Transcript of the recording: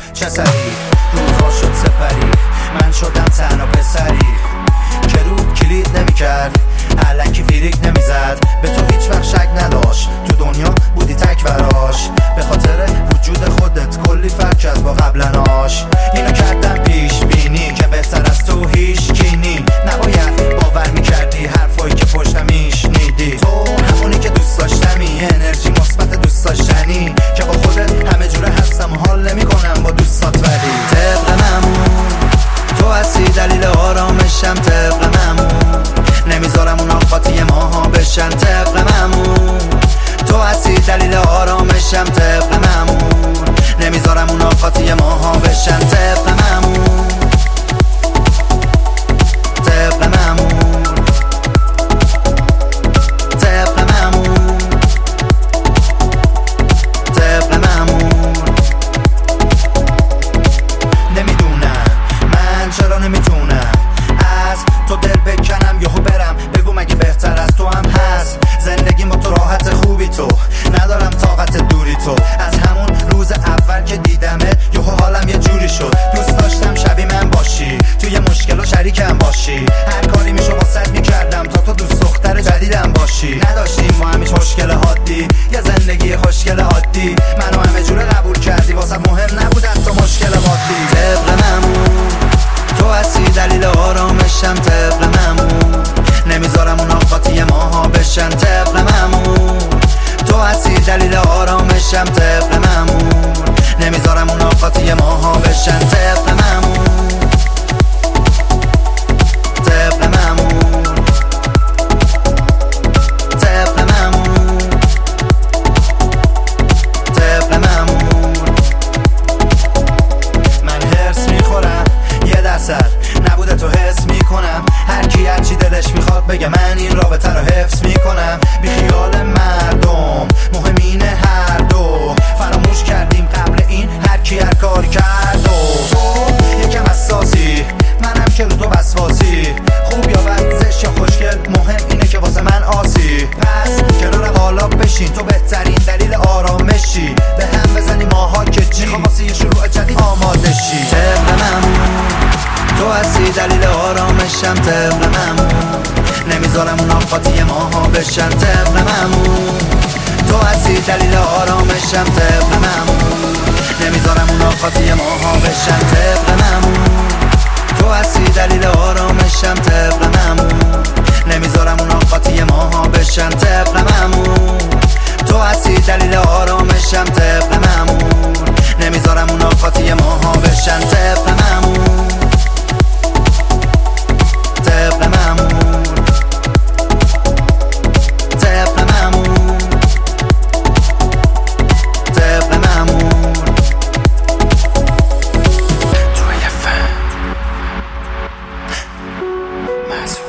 چه سری روزها شد سپری، من شدم تنها پسری که رو کلید نمیکرد، الکی فیریک نمیزد، به تو هیچ وقت شک نداشت، تو دنیا بودی تک براش، به خاطر وجود خودت کلی فرق کرد با قبلناش. اینو کردم پیش بینی که بهتر از تو هیچ کینی، نباید باور میکردی حرفایی که پشتم میشنیدی، تو همونی که دوست داشتمی، انرژی مثبت دوست داشتنی که با خودت همه جوره هستم و حال نمیکنم با دوستات، ولی طبق معمول تو هستی دلیل آرامشم، طبق معمول نمیذارم اونا قاطی ماها بشن، طبق معمول تو هستی دلیل آرامشم، طبق معمول نمیذارم اونا قاطی ماها بشن، طبق معمول طبق معمول طبق معمول طبق معمول. نمیدونم من چرا نمیتونم از تو دل بکنم یهو برم، بگو مگه بهتر از تو هم هست، زندگی با تو راحت خوبی، تو ندارم طاقت دوری، تو از همون روز اول که دیدمت یهو حالم یه جوری شد، دوست داشتم شبیه من باشی، توی مشکل و شریکم باشی، هر کاری میشو واسط میکردم تا تو دوست دختر جدیدم باشی، نداشتیم ما همیش مشکل حادی، یه زندگی خوشگل عادی، منو همه جوره قبول کردی، واسط مهم نبودن تو مشکل عادی، طبق معمول تو هستی دلیل آرامشم، طبق معمول نمیذارم اونا قاطی ماها بشن، طبق معمول تو هستی دلیل آرامشم، طبق معمول نمیذارم اونا قاطی ماها بشن، طبق معمول طبق معمول طبق معمول طبق معمول. من هرس میخورم یه درصد نبوده تو حس میکنم، هر کی هرچی دلش میخواد بگه، من این رابطه رو حفظ میکنم، بی خیال مردم مهم اینه هر دو فراموش کردیم قبل این هر کی هر کار کرد، و تو یکم حساسی منم که رو تو وسواسی، خوب یا بد زشت یا خوشگل مهم اینه که واسه من آسی، پس کنار قالاب بشین تو بهترین دلیل آرامشی، به هم بزنی ماها که چی میخوام واسه یه شروع جدید آماده شی، طبق معمول تو هستی دلیل آرامشم، طبق معمول نمیذارم اونا قاطی ماها بشن، طبق معمول تو هستی دلیل آرامشم، طبق معمول نمیذارم اونا قاطی ماها بشن، طبق معمول تو هستی دلیل آرامشم، طبق معمول نمیذارم اونا قاطی ماها بشن، طبق معمول تو هستی دلیل آرامشم، طبق معمول نمیذارم اونا قاطی ماها بشن، طبق معمول طبق معمول طبق معمول طبق معمول. توی فهم